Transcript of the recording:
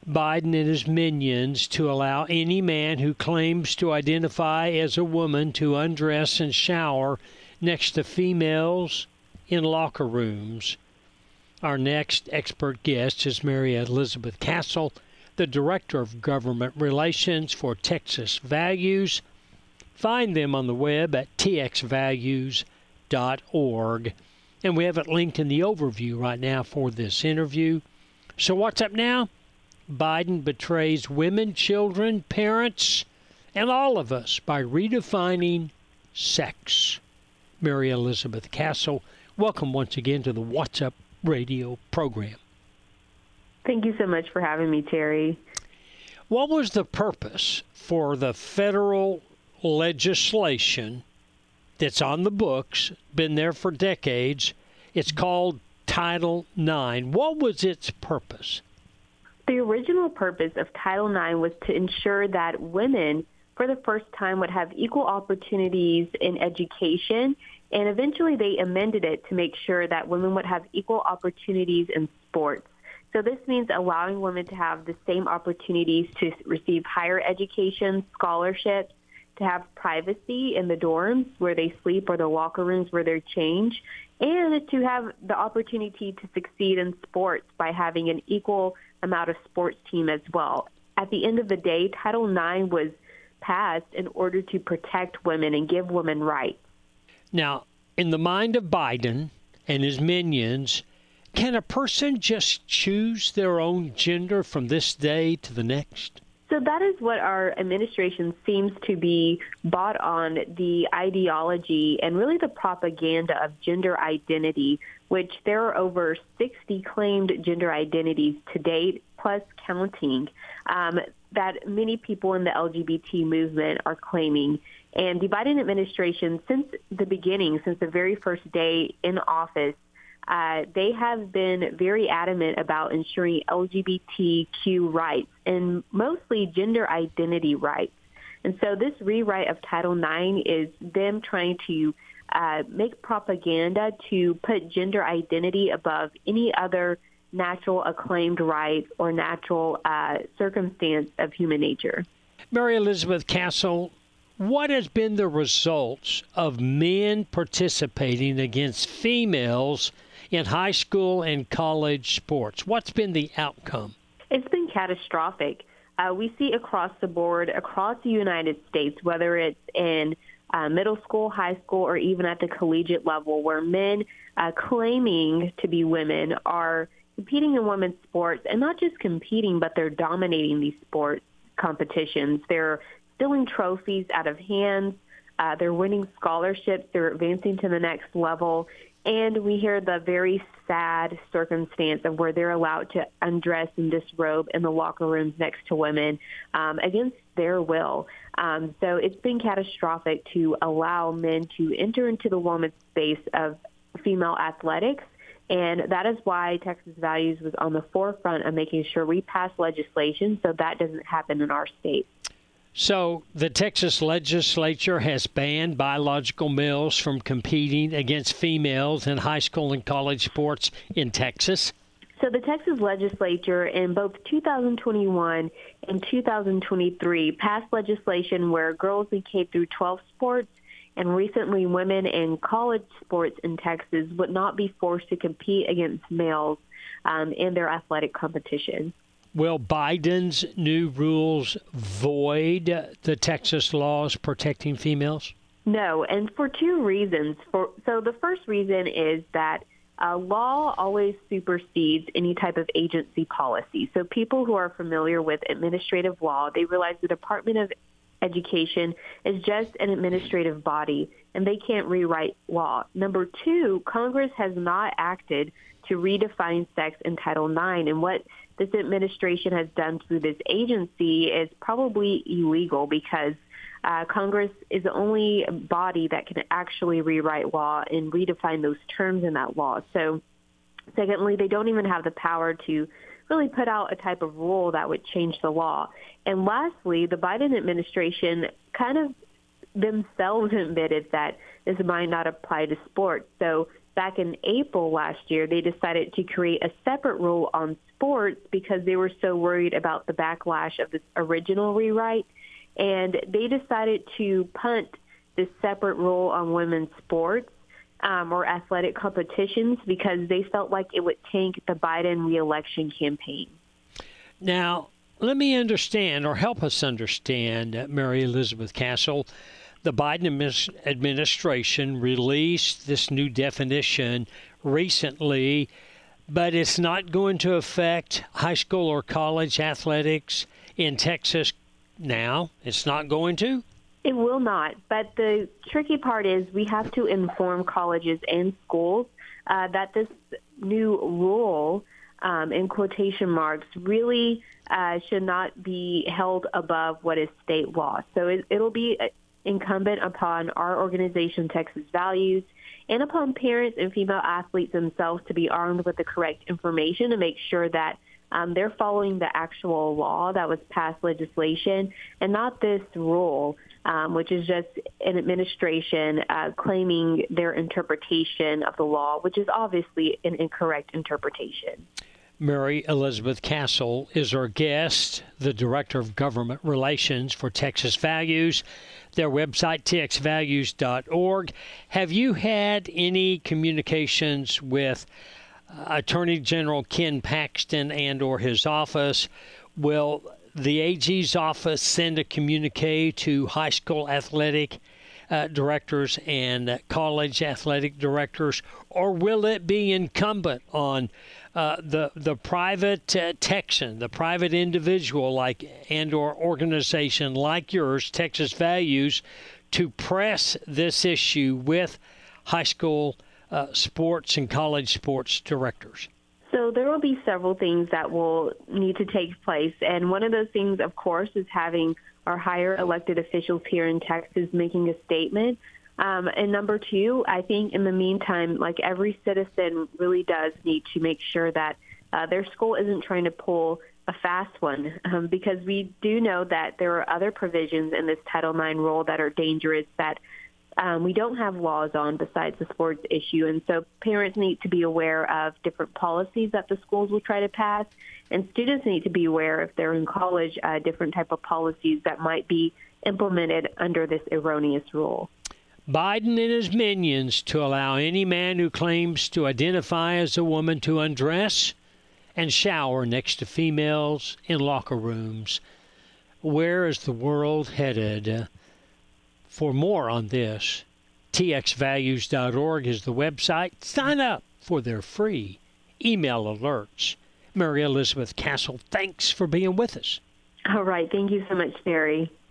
Biden and his minions to allow any man who claims to identify as a woman to undress and shower next to females in locker rooms. Our next expert guest is Mary Elizabeth Castle, the Director of Government Relations for Texas Values. Find them on the web at txvalues.org. And we have it linked in the overview right now for this interview. So what's up now? Biden betrays women, children, parents, and all of us by redefining sex. Mary Elizabeth Castle, welcome once again to the What's Up radio program. Thank you so much for having me, Terry. What was the purpose for the federal legislation that's on the books, been there for decades? It's called Title IX. What was its purpose? The original purpose of Title IX was to ensure that women, for the first time, would have equal opportunities in education, and eventually they amended it to make sure that women would have equal opportunities in sports. So this means allowing women to have the same opportunities to receive higher education, scholarships, to have privacy in the dorms where they sleep or the locker rooms where they change, and to have the opportunity to succeed in sports by having an equal amount of sports team as well. At the end of the day, Title IX was passed in order to protect women and give women rights. Now, in the mind of Biden and his minions, can a person just choose their own gender from this day to the next? So that is what our administration seems to be bought on, the ideology and really the propaganda of gender identity, which there are over 60 claimed gender identities to date, plus counting, that many people in the LGBT movement are claiming. And the Biden administration, since the beginning, since the very first day in office, they have been very adamant about ensuring LGBTQ rights and mostly gender identity rights. And so this rewrite of Title IX is them trying to make propaganda to put gender identity above any other natural acclaimed right or natural circumstance of human nature. Mary Elizabeth Castle, what has been the results of men participating against females in high school and college sports? What's been the outcome? It's been catastrophic. We see across the board, across the United States, whether it's in middle school, high school, or even at the collegiate level, where men claiming to be women are competing in women's sports, and not just competing, but they're dominating these sports competitions. They're stealing trophies out of hands. They're winning scholarships. They're advancing to the next level. And we hear the very sad circumstance of where they're allowed to undress and disrobe in the locker rooms next to women against their will. So it's been catastrophic to allow men to enter into the women's space of female athletics. And that is why Texas Values was on the forefront of making sure we pass legislation so that doesn't happen in our state. So the Texas legislature has banned biological males from competing against females in high school and college sports in Texas? So the Texas legislature in both 2021 and 2023 passed legislation where girls in K through 12 sports and recently women in college sports in Texas would not be forced to compete against males in their athletic competition. Will Biden's new rules void the Texas laws protecting females? No, and for two reasons. So the first reason is that law always supersedes any type of agency policy. So people who are familiar with administrative law, they realize the Department of Education is just an administrative body, and they can't rewrite law. Number two, Congress has not acted to redefine sex in Title IX, and what this administration has done through this agency is probably illegal because Congress is the only body that can actually rewrite law and redefine those terms in that law. So secondly, they don't even have the power to really put out a type of rule that would change the law. And lastly, the Biden administration kind of themselves admitted that this might not apply to sports. So back in April last year, they decided to create a separate rule on sports because they were so worried about the backlash of this original rewrite. And they decided to punt this separate rule on women's sports or athletic competitions because they felt like it would tank the Biden reelection campaign. Now, let me understand, or help us understand, Mary Elizabeth Castle. The Biden administration released this new definition recently, but it's not going to affect high school or college athletics in Texas now. It's not going to? It will not. But the tricky part is we have to inform colleges and schools that this new rule, in quotation marks, really should not be held above what is state law. So it'll be incumbent upon our organization, Texas Values, and upon parents and female athletes themselves to be armed with the correct information to make sure that they're following the actual law that was passed legislation and not this rule, which is just an administration claiming their interpretation of the law, which is obviously an incorrect interpretation. Mary Elizabeth Castle is our guest, the Director of Government Relations for Texas Values. Their website, txvalues.org. Have you had any communications with Attorney General Ken Paxton and or his office? Will the AG's office send a communique to high school athletic directors and college athletic directors, or will it be incumbent on the private Texan, the private individual like and or organization like yours, Texas Values, to press this issue with high school sports and college sports directors? So there will be several things that will need to take place. And one of those things, of course, is having our higher elected officials here in Texas making a statement. And number two, I think in the meantime, like every citizen really does need to make sure that their school isn't trying to pull a fast one, because we do know that there are other provisions in this Title IX rule that are dangerous that we don't have laws on besides the sports issue. And so parents need to be aware of different policies that the schools will try to pass, and students need to be aware, if they're in college, different type of policies that might be implemented under this erroneous rule. Biden and his minions to allow any man who claims to identify as a woman to undress and shower next to females in locker rooms. Where is the world headed? For more on this, txvalues.org is the website. Sign up for their free email alerts. Mary Elizabeth Castle, thanks for being with us. All right. Thank you so much, Terry.